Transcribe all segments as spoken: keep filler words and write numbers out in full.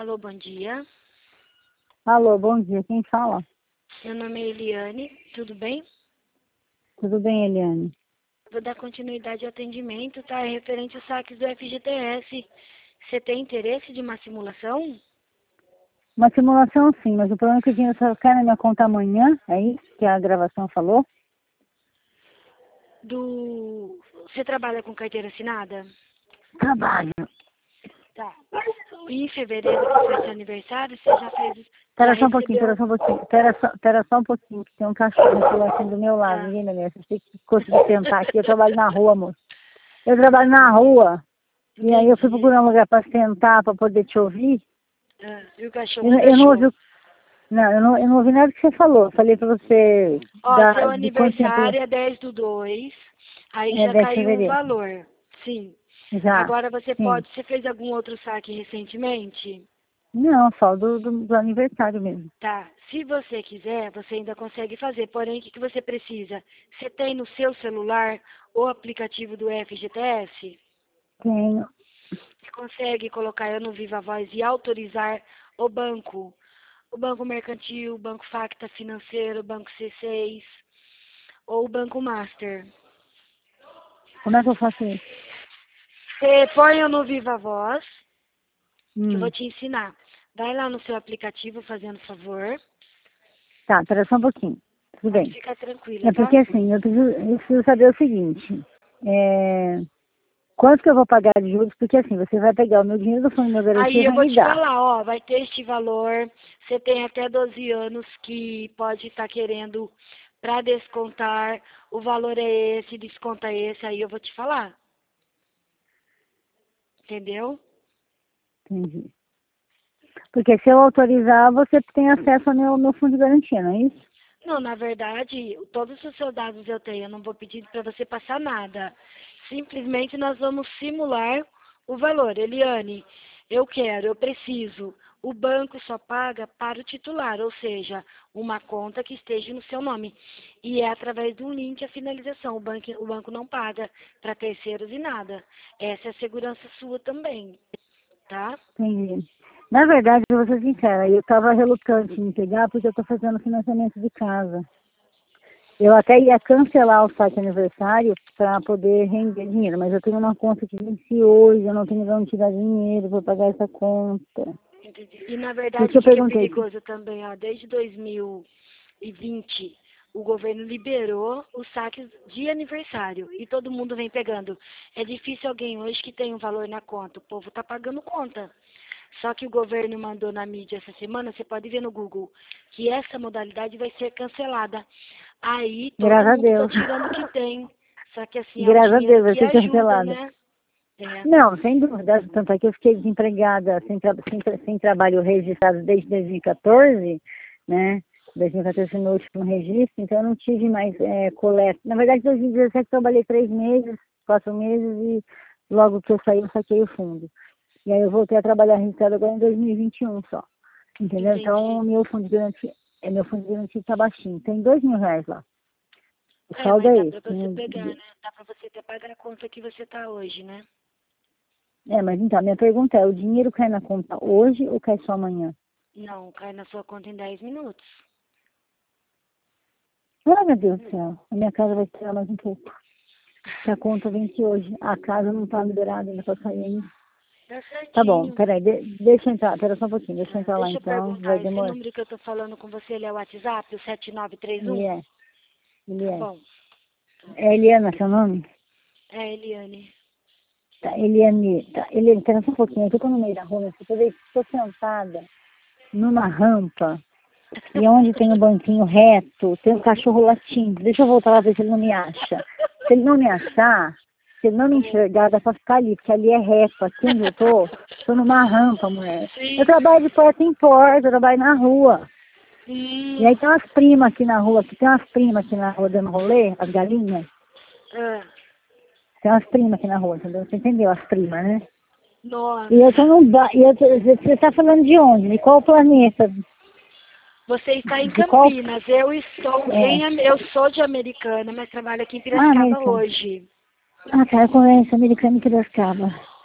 Alô, bom dia. Alô, bom dia. Quem fala? Meu nome é Eliane, tudo bem? Tudo bem, Eliane? Vou dar continuidade ao atendimento, tá? É referente aos saques do F G T S. Você tem interesse de uma simulação? Uma simulação sim, mas o problema é que o dinheiro só cai na minha conta amanhã, é isso que a gravação falou? Do... Você trabalha com carteira assinada? Trabalho. Tá. Em fevereiro, que foi seu aniversário, você já fez... Já Espera só um pouquinho, recebeu... espera só um pouquinho. Espera só, espera só um pouquinho, que tem um cachorro aqui latindo do meu lado. Ah, Ninguém merece. Você tem que conseguir sentar aqui. Eu trabalho na rua, moço. Eu trabalho na rua. E aí eu fui entendi. procurar um lugar para sentar, para poder te ouvir. Ah, e o cachorro Eu, eu não ouvi... deixou. Não, eu não, eu não ouvi nada que você falou. Eu falei para você Ó, seu da, de quanto tempo... aniversário é dez do dois, aí É já dez de caiu o fevereiro. valor. Sim. Já. Agora você Sim. pode, você fez algum outro saque recentemente? Não, só do, do, do aniversário mesmo. Tá. Se você quiser, você ainda consegue fazer. Porém, o que, que você precisa? Você tem no seu celular o aplicativo do F G T S? Tenho. Você consegue colocar eu no Viva Voz e autorizar o banco? O Banco Mercantil, o Banco Facta Financeiro, o Banco C seis ou o Banco Master. Como é que eu faço isso? Você põe eu no Viva Voz, que eu vou Hum. te ensinar. Vai lá no seu aplicativo, fazendo favor. Tá, espera só um pouquinho. Tudo Pode bem. ficar tranquila, É tá? porque assim, eu preciso, eu preciso saber o seguinte. É, quanto que eu vou pagar de juros? Porque assim, você vai pegar o meu dinheiro do fundo de meu garantia Aí e eu vai vou me te dar. falar, ó, vai ter este valor. Você tem até doze anos que pode estar querendo para descontar. O valor é esse, desconta esse, aí eu vou te falar. Entendeu? Entendi. Porque se eu autorizar, você tem acesso ao meu, meu fundo de garantia, não é isso? Não, na verdade, todos os seus dados eu tenho. Eu não vou pedir para você passar nada. Simplesmente nós vamos simular o valor. Eliane, eu quero, eu preciso. O banco só paga para o titular, ou seja, uma conta que esteja no seu nome. E é através de um link a finalização. O banco, o banco não paga para terceiros e nada. Essa é a segurança sua também, tá? Entendi. Na verdade, eu vou ser sincera, eu estava relutante em pegar porque eu estou fazendo financiamento de casa. Eu até ia cancelar o saque aniversário para poder render dinheiro, mas eu tenho uma conta que vence hoje, eu não tenho de onde tirar dinheiro para pagar essa conta. Entendi. E na Por isso verdade, que o eu que, que é perguntei. perigoso também, ó, desde dois mil e vinte, o governo liberou os saques de aniversário e todo mundo vem pegando. É difícil alguém hoje que tem um valor na conta, o povo tá pagando conta. Só que o governo mandou na mídia essa semana, você pode ver no Google, que essa modalidade vai ser cancelada. Aí todo Graças a mundo tá Deus. tirando o que tem. Só que assim, é o Graças a dinheiro Deus, vai que ser ajuda, cancelada. né? É. Não, sem dúvida. Tanto é que eu fiquei desempregada, sem, tra sem, tra sem trabalho registrado desde dois mil e quatorze, né? dois mil e quatorze foi meu último registro, então eu não tive mais é, coleta. Na verdade, em dois mil e dezessete eu trabalhei três meses, quatro meses e logo que eu saí eu saquei o fundo. E aí eu voltei a trabalhar registrado agora em dois mil e vinte e um só. Entendeu? Então, Entendi. o meu fundo de garantia, é, meu fundo de garantia está baixinho. Tem dois mil reais lá. O É, saldo mas é dá pra esse. você Né? pegar, né? Dá pra você até pagar a conta que você tá hoje, né? É, mas então, minha pergunta é, o dinheiro cai na conta hoje ou cai só amanhã? Não, cai na sua conta em dez minutos. Ah, meu Deus do céu, a minha casa vai esperar mais um pouco. Se a conta vence hoje, a casa não está liberada ainda para sair ainda. Tá Tá bom, certinho. peraí, de, deixa eu entrar, pera só um pouquinho, deixa eu Tá, entrar lá deixa eu então, vai perguntar, esse demorar. número que eu tô falando com você, ele é o WhatsApp, o sete nove três Ele um? é, ele Tá é. bom. É Eliana seu nome? É, Eliane. Tá, Eliane, tá, Eliane, pera só um pouquinho, eu tô no meio da rua, eu tô sentada numa rampa, e onde tem um banquinho reto, tem um cachorro latindo. Deixa eu voltar lá ver se ele não me acha. Se ele não me achar, se ele não me enxergar, dá pra ficar ali, porque ali é reto. Aqui onde eu tô, tô numa rampa, mulher. Eu Sim. trabalho de porta em porta, eu trabalho na rua. E aí Hum. tem umas primas aqui na rua, que tem umas primas aqui na rua dando rolê, as galinhas. Ah, Tem umas primas aqui na rua, entendeu? Você entendeu? As primas, né? nossa. E eu tô num ba... e eu tô... Você tá falando de onde? De qual planeta? Você está em De qual... Campinas, eu estou É. em... Am- Eu sou de Americana, mas trabalho aqui em Ah, Piracicaba americano. hoje. Ah, tá, eu conheço americano em Piracicaba.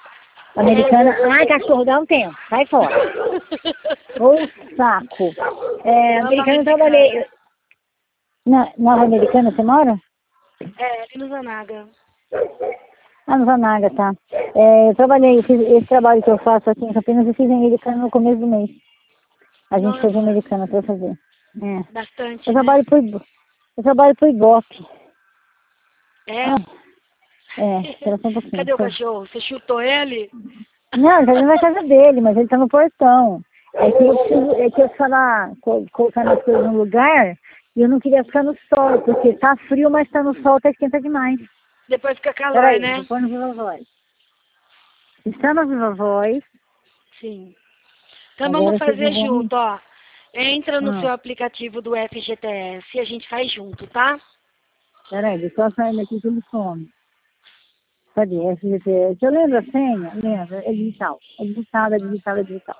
Americana, ai, cachorro, dá um tempo, sai fora. Ô, saco. É, americana eu trabalhei. Na Nova Americana, você mora? É, ali no Zanaga. Ah, no Zanaga, tá. É, eu trabalhei, eu fiz esse trabalho que eu faço aqui em Campinas, eu fiz em Americana no começo do mês. A gente Nossa. fez em Americana pra fazer. É. Bastante, Eu né? trabalho pro, Ibo- eu trabalho pro Ibope. É? Ah, é, espera só um pouquinho. Cadê o Foi. cachorro? Você chutou ele? Não, ele tá dentro da casa dele, mas ele tá no portão. É que eu preciso, é que eu falar, co- colocar as coisas no lugar, e eu não queria ficar no sol, porque tá frio, mas tá no sol, tá esquenta demais. Depois fica calor, Peraí, né? vou pôr no Viva Voz. Está no Viva Voz, Sim. Então vamos agora vocês fazer não vão me... junto, ó. Entra no Ah, seu aplicativo do F G T S e a gente faz junto, tá? peraí, deixa eu sair daqui que ele some. Cadê? F G T S. Eu lembro a senha? Lembro, é digital. É digital, é digital, é digital.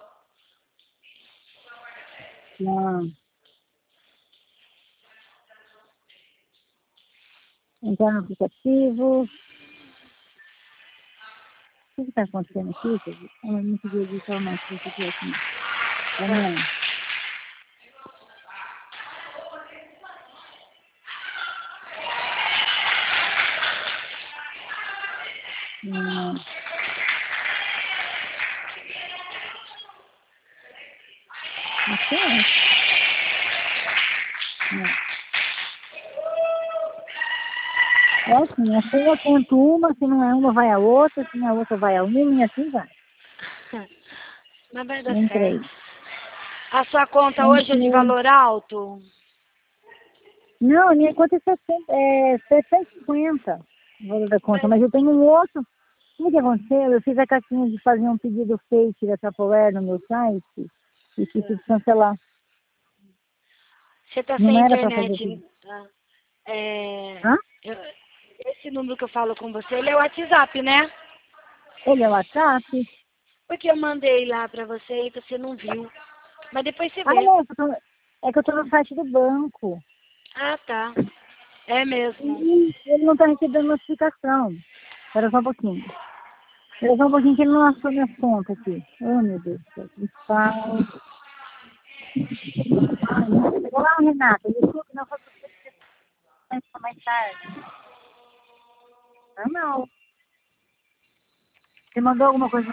Não. Entrar no aplicativo. O que está acontecendo aqui, gente? Eu não consegui editar mais se você quer aqui. Tá vendo? Não. Não sei. Não. É assim, assim eu conto uma, se não é uma vai a outra, se não é a outra vai a uma, e assim vai. Mas vai dar Entrei. certo. A sua conta hoje é de Entrei. valor alto? Não, a minha conta é setecentos, é setecentos e cinquenta o valor da conta, mas eu tenho um outro. O que aconteceu? Eu fiz a caixinha de fazer um pedido fake da Tupperware no meu site e tive que cancelar. Você tá Não sem era para fazer internet? pedido. Tá? É, Hã? eu- esse número que eu falo com você, ele é o WhatsApp, né? Ele é o WhatsApp. Porque eu mandei lá pra você e você não viu. Mas depois você Ah, vê. é, que eu tô, é que eu tô no site do banco. Ah, tá. É mesmo. E ele não tá recebendo notificação. Espera só um pouquinho. Espera só um pouquinho que ele não achou minhas contas aqui. Oh, meu Deus do céu. Principal. Olá, Renata. Desculpe, não foi possível mais tarde. Não, não. Você mandou alguma coisa?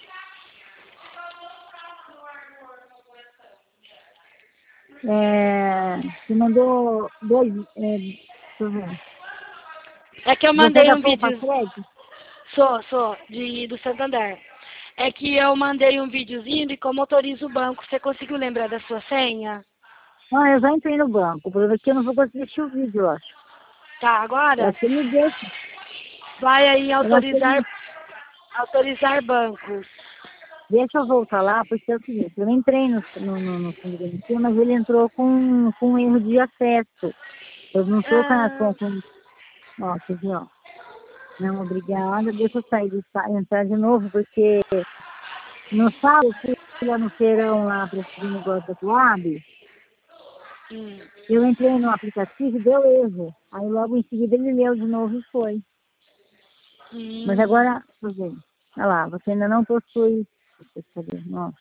É, você mandou dois. É, deixa eu ver. É que eu Você é mandei da um Poupa vídeo. Crédito? Sou, sou, de, do Santander. É que eu mandei um videozinho de como autoriza o banco. Você conseguiu lembrar da sua senha? Não, eu já entrei no banco. O problema é que eu não vou conseguir assistir o vídeo, eu acho. Tá, Eu agora acho que ele me deixa. vai aí em Eu acho que ele autorizar, me... autorizar bancos. Deixa eu voltar lá, porque é o seguinte, eu entrei no, no, no, no fundo de garantia, mas ele entrou com, com um erro de acesso. Eu não estou com, Ah, com, com... Ó, quer dizer, ó. Não, obrigada. Deixa eu sair de sa- entrar de novo, porque no sábado eu fui lá no feirão lá para esse negócio da Coab. hum, Eu entrei no aplicativo e deu erro. Aí logo em seguida ele leu de novo e foi. Mas hum. agora, deixa eu ver. Olha lá, você ainda não possui. Deixa eu saber. Nossa.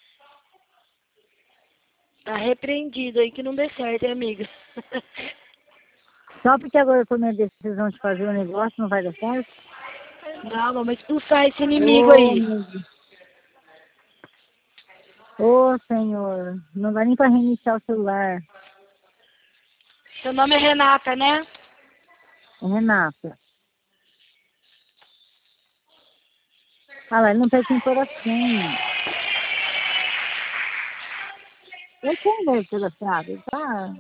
Tá repreendido aí que não dê certo, hein, amiga? Só porque agora eu tomei a decisão de fazer o negócio, não vai dar certo? Não, vamos expulsar esse inimigo Ô, aí. meu Deus. Ô, Senhor. Não dá nem para reiniciar o celular. Seu nome é Renata, né? É Renata. Ah lá, ele não pede quem for a senha. Eu tenho deve cadastrado, tá?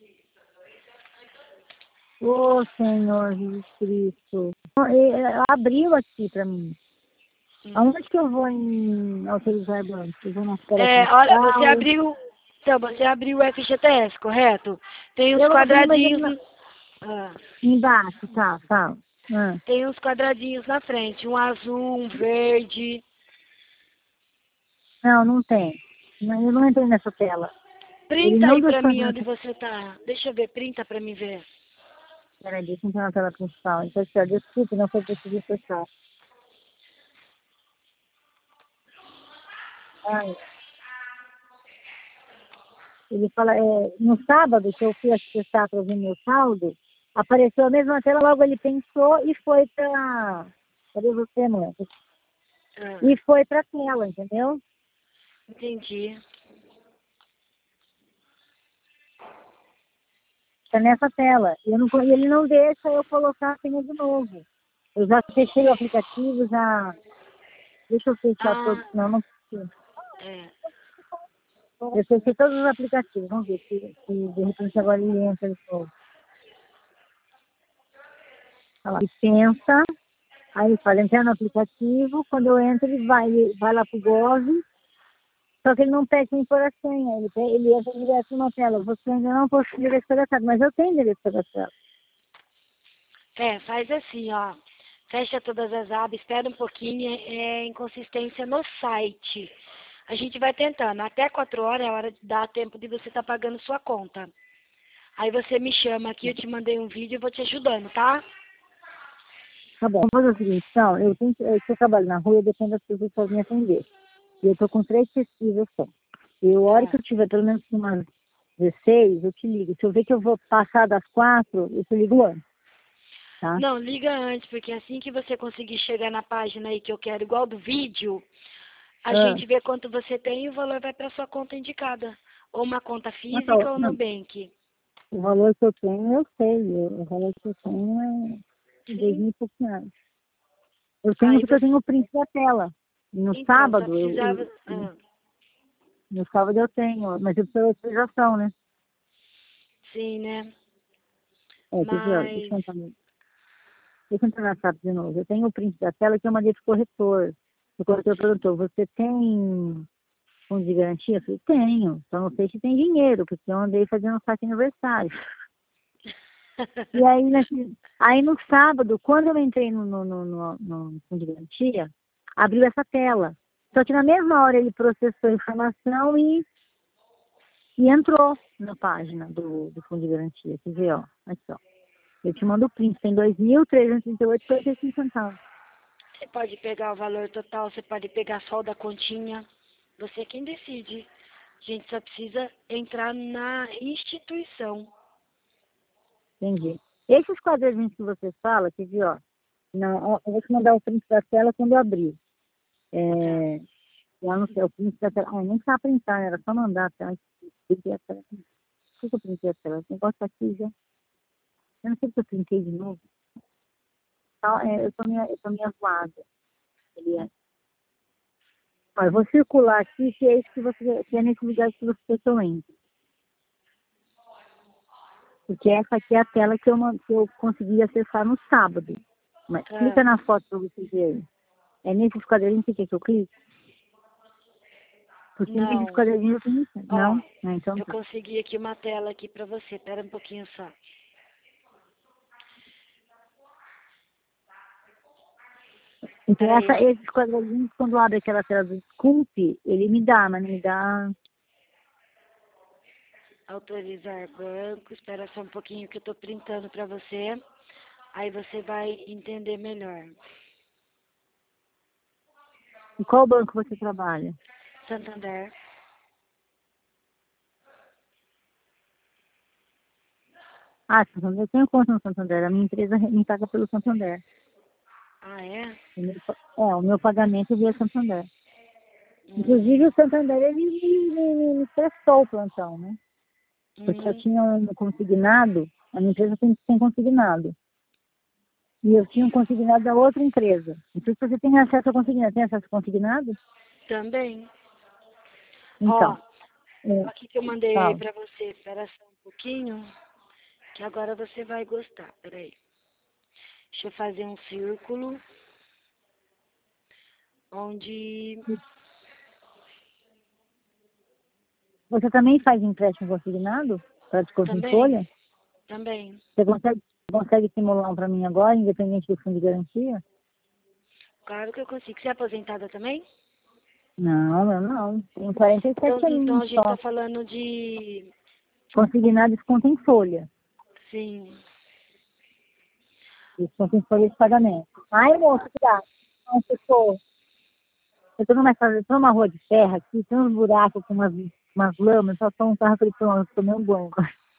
Ô, Senhor Jesus Cristo. E- e- Abriu aqui pra mim. Hum. Aonde que eu vou em autorizar banco? Eu vou na esfera É, olha, você principal. abriu. Então, você abriu o F G T S, correto? Tem os Eu abri, mas ele quadradinhos. não... no- Ah, Embaixo, tá, tá. Ah. tem uns quadradinhos na frente, um azul, um verde. Não, não tem. Não, eu não entrei nessa tela. Ele Printa não aí pra deixou mim entrar onde nessa... você tá. Deixa eu ver, printa pra mim ver. Peraí, deixa eu entrar na tela principal. Então, assim, ó, desculpe, não foi possível fechar. Ai, ele fala, é, no sábado que eu fui acessar para ver meu saldo, apareceu a mesma tela, logo ele pensou e foi para... Cadê você, mãe? Ah, E foi para a tela, entendeu? entendi. Está nessa tela. Eu não, e ele não deixa eu colocar a senha de novo. Eu já fechei o aplicativo, já... Deixa eu fechar todos, Ah, não, não preciso. é. Eu fechei todos os aplicativos, vamos ver se, se de repente agora ele entra de novo. Olha lá, ele pensa, aí ele fala, entrar no aplicativo, quando eu entro ele vai, ele vai lá pro Gov, só que ele não pede nem por a senha, ele, pe- ele entra direto na tela, você ainda não possui endereço cadastrado, mas eu tenho endereço cadastrado. É, faz assim, ó. Fecha todas as abas, espera um pouquinho, é inconsistência no site. A gente vai tentando. Até quatro horas é a hora de dar tempo de você estar pagando sua conta. Aí você me chama aqui, eu te mandei um vídeo e vou te ajudando, tá? Tá bom, vamos fazer o seguinte, então, eu, tenho, que- eu, se eu trabalho na rua, eu dependo das pessoas que podem me atender. E eu tô com três pesquisas só. E a hora que Tá. eu tiver pelo menos umas dezesseis, eu te ligo. Se eu ver que eu vou passar das quatro, eu te ligo antes, tá? Não, liga antes, porque assim que você conseguir chegar na página aí que eu quero, igual do vídeo, a Ah, gente vê quanto você tem e o valor vai para sua conta indicada. Ou uma conta mas tá, física ou no não, Nubank. o valor que eu tenho, eu sei. O valor que eu tenho é dois Sim. mil e poucos reais. Eu tenho Aí porque eu você. tenho o print da tela. No Então, só sábado, eu, precisava. eu- Ah, no sábado eu tenho, mas eu preciso de autorização, né? sim, né? É, quer dizer, ó, deixa Mas. eu entrar, no- deixa eu entrar na SAP de novo. Eu tenho o print da tela que eu mandei pro corretor. O corretor perguntou, você tem fundo de garantia? Eu falei, tenho. Só não sei se tem dinheiro, porque eu andei fazendo um saque aniversário. E aí, nesse- aí no sábado, quando eu entrei no, no, no, no, no fundo de garantia, abriu essa tela. Só que na mesma hora ele processou a informação e, e entrou na página do, do fundo de garantia. Quer ver, ó. Aqui, ó. Eu te mando o print, tem dois mil trezentos e trinta e oito vírgula quarenta e cinco centavos. Você pode pegar o valor total, você pode pegar só o da continha. Você é quem decide. A gente só precisa entrar na instituição. Entendi. Esses quadradinhos que você fala, quer ver, ó. Não, ó, eu vou te mandar o print da tela quando eu abrir. Tá. É, lá no céu, o print da tela. Ah, nem precisava printar, né? Era só mandar a tela. Por que que eu printei a tela? Esse negócio tá aqui já. Eu não sei se eu printei de novo. Então, é, eu tô meio, eu tô meio zoada. Ele é. Ó, eu vou circular aqui, que é isso que você, que é nesse lugar que você que eu entro. Porque essa aqui é a tela que eu, man- que eu consegui acessar no sábado. Mas clica Tá. na foto para você ver aí. É nesses quadradinhos que quer que eu clique? Porque nesses Não. quadradinhos eu tenho. Ó, Não? Não, então eu tá. consegui aqui uma tela aqui pra você. Pera um pouquinho só. Então Pera aí, essa, ó. esses quadradinhos, quando abre aquela tela do Desculpe, ele me dá, mas não me dá. Autorizar banco. Espera só um pouquinho que eu tô printando pra você. Aí você vai entender melhor. Em qual banco você trabalha? Santander. Ah, Santander, eu tenho conta no Santander. A minha empresa me paga pelo Santander. Ah, é? O meu pa- É, o meu pagamento via Santander. Inclusive Hum, o Santander, ele me, me, me prestou o plantão, né? Porque eu hum, tinha um consignado, a minha empresa tem, tem consignado. E eu tinha um consignado da outra empresa. Não sei se você tem acesso ao consignado. Tem acesso ao consignado? também. Ó, Então, é, aqui que eu mandei aí fala. pra você. Espera só um pouquinho, que agora você vai gostar. Pera aí. Deixa eu fazer um círculo onde... Você também faz empréstimo consignado? Para desconto em Também, folha? também. Você consegue, consegue simular um para mim agora, independente do fundo de garantia? Claro que eu consigo. Você é aposentada também? Não, eu não. Tenho quarenta e Então, sete então aninhos a gente só. tá falando de... Consignado desconto em folha. Sim. Desconto em folha de pagamento. Ai, moço, cuidado. Não, socorro. Eu tô numa, casa- tô numa rua de terra aqui, tem uns buracos com umas, umas lamas, só só um carro que ele tomou tomei um banho.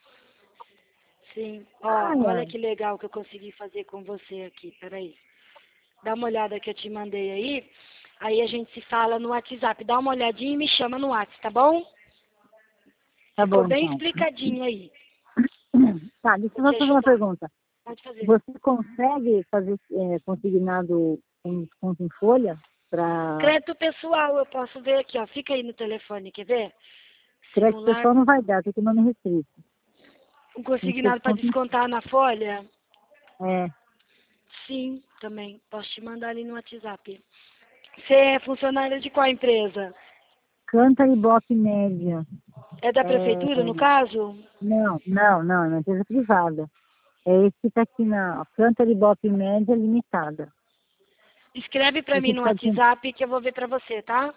Sim. Ó, Ai, olha ai. que legal que eu consegui fazer com você aqui. Peraí. Dá uma olhada que eu te mandei aí. Aí a gente se fala no WhatsApp. Dá uma olhadinha e me chama no WhatsApp, tá bom? Tá Ficou bom, bem então. explicadinho aí. Tá, deixa Vou eu te só fazer uma ajudar. pergunta. Pode fazer. Você consegue fazer é, consignado com desconto em folha para Crédito pessoal, eu posso ver aqui, ó. Fica aí no telefone, quer ver? crédito Simular pessoal não vai dar, tem que nome restrito. um Tem que ser consignado para desconto em... descontar na folha? É, Sim, também. Posso te mandar ali no WhatsApp. Você é funcionária de qual empresa? Canta e Bope Média. É da É, prefeitura, no caso? não, não, não, é uma empresa privada. É esse que está aqui na Canta e Bope Média Limitada. Escreve para Esse mim que no tá aqui, WhatsApp que eu vou ver para você, tá?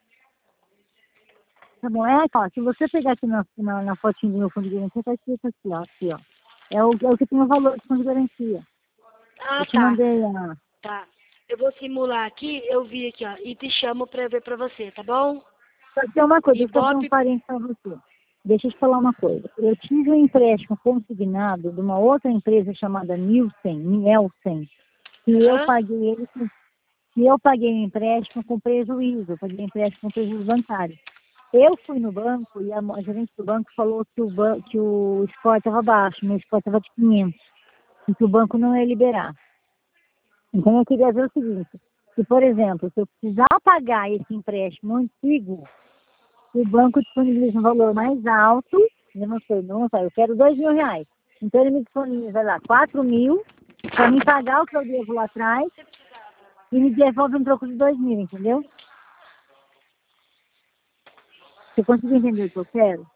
tá bom, é, ó, se você pegar aqui na, na, na fotinho do meu fundo de garantia, tá escrito aqui, ó, aqui, ó. É o, é o que tem o valor de fundo de garantia. Ah, Eu te tá. mandei a... Tá. Eu vou simular aqui, eu vi aqui, ó, e te chamo para ver para você, tá bom? Só que tem uma coisa, deixa eu fazer um Ibope. parênteses para você. Deixa eu te falar uma coisa. Eu tive um empréstimo consignado de uma outra empresa chamada Nielsen, Nielsen, que eu Aham. paguei ele, com- que eu paguei o empréstimo com prejuízo, eu paguei o empréstimo com prejuízo bancário. Eu fui no banco e a, mo- a gerente do banco falou que o, ban, que o score estava baixo, meu score estava de quinhentos, e que o banco não ia liberar. Então eu queria ver o seguinte, que, por exemplo, se eu precisar pagar esse empréstimo antigo, o banco disponibiliza um valor mais alto, eu não sei, não sei, eu quero dois mil reais. Então ele me disponibiliza lá quatro mil para me pagar o que eu devo lá atrás e me devolve um troco de dois mil, entendeu? Você conseguiu entender o que eu quero?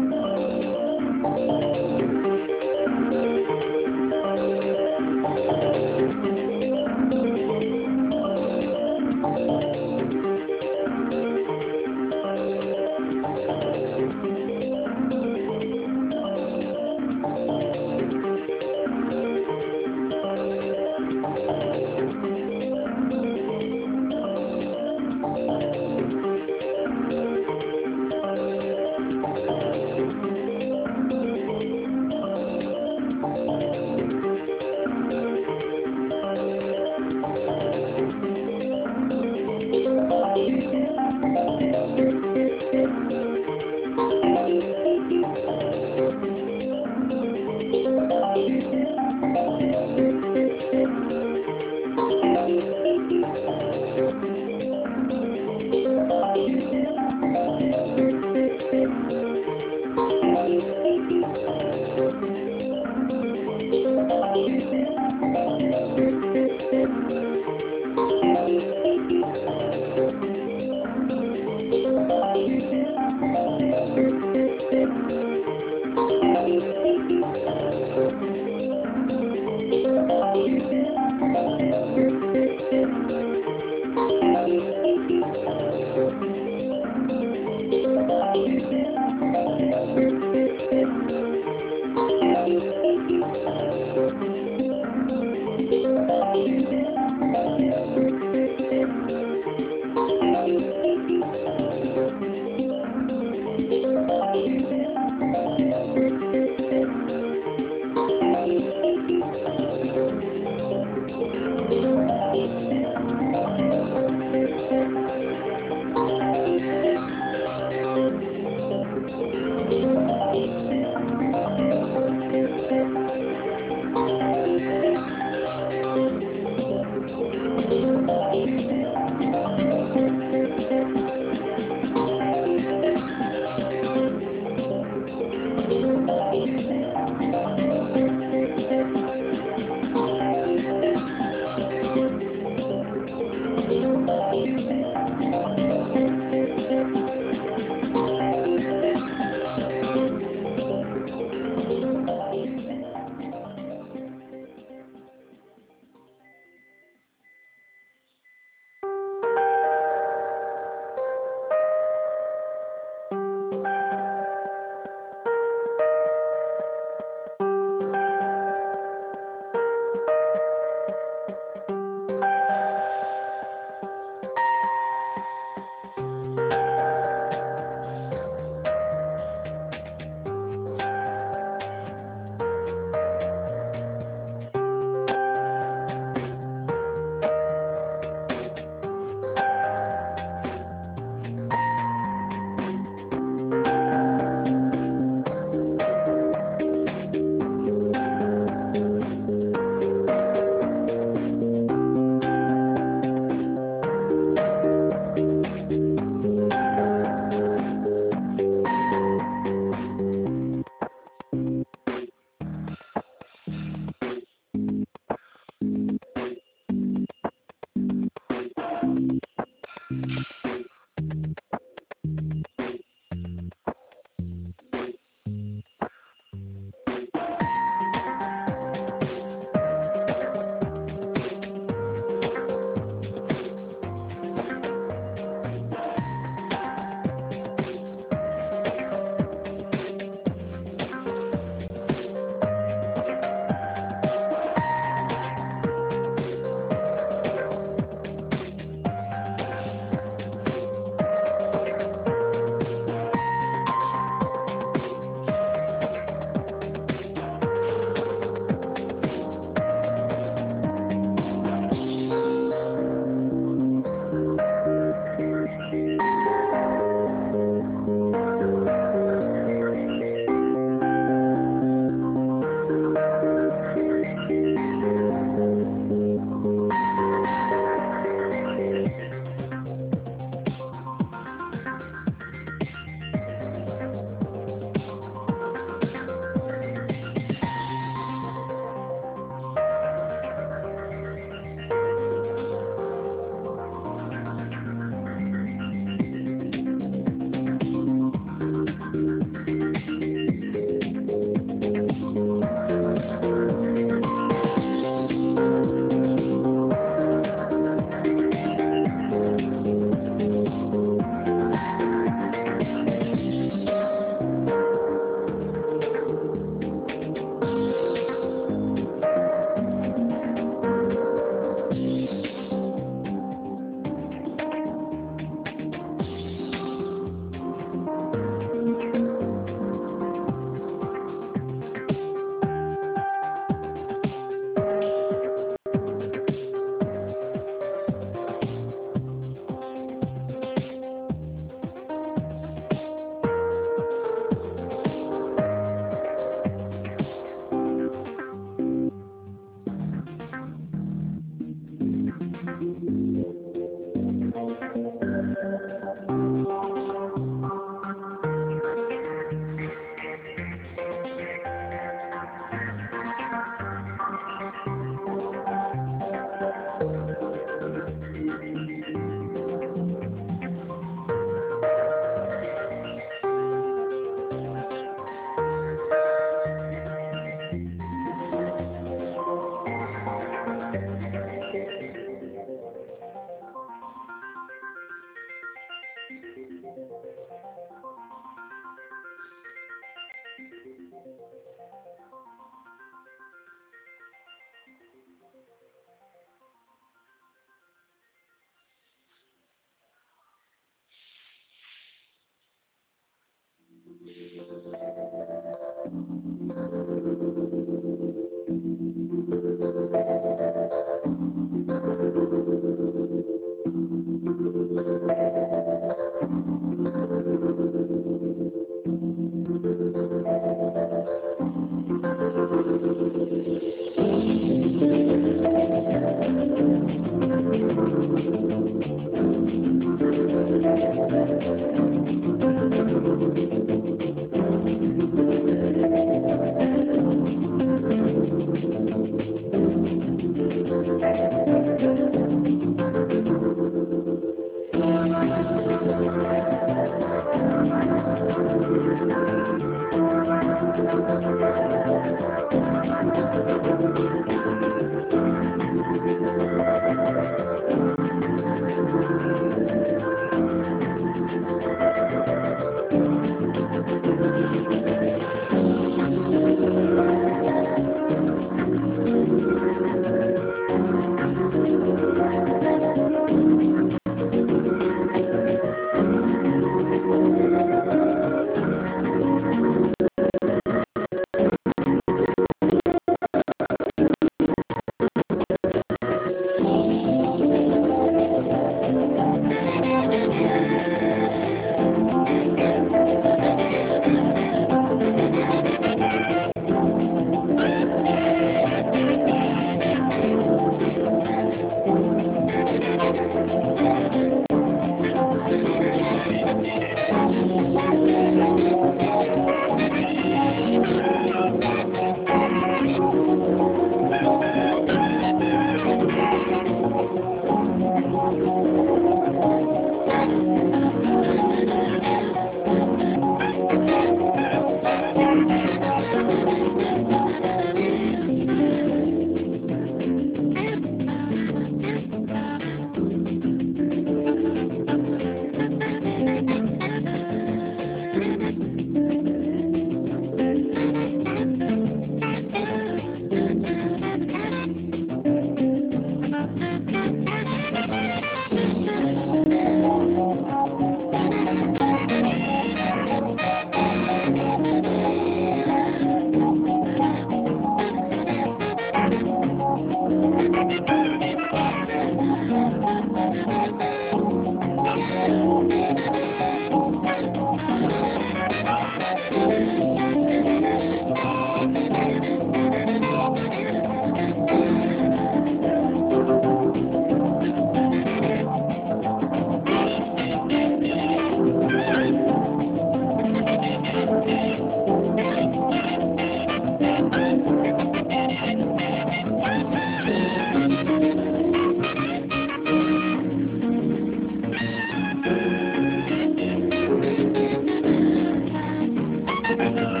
Thank you.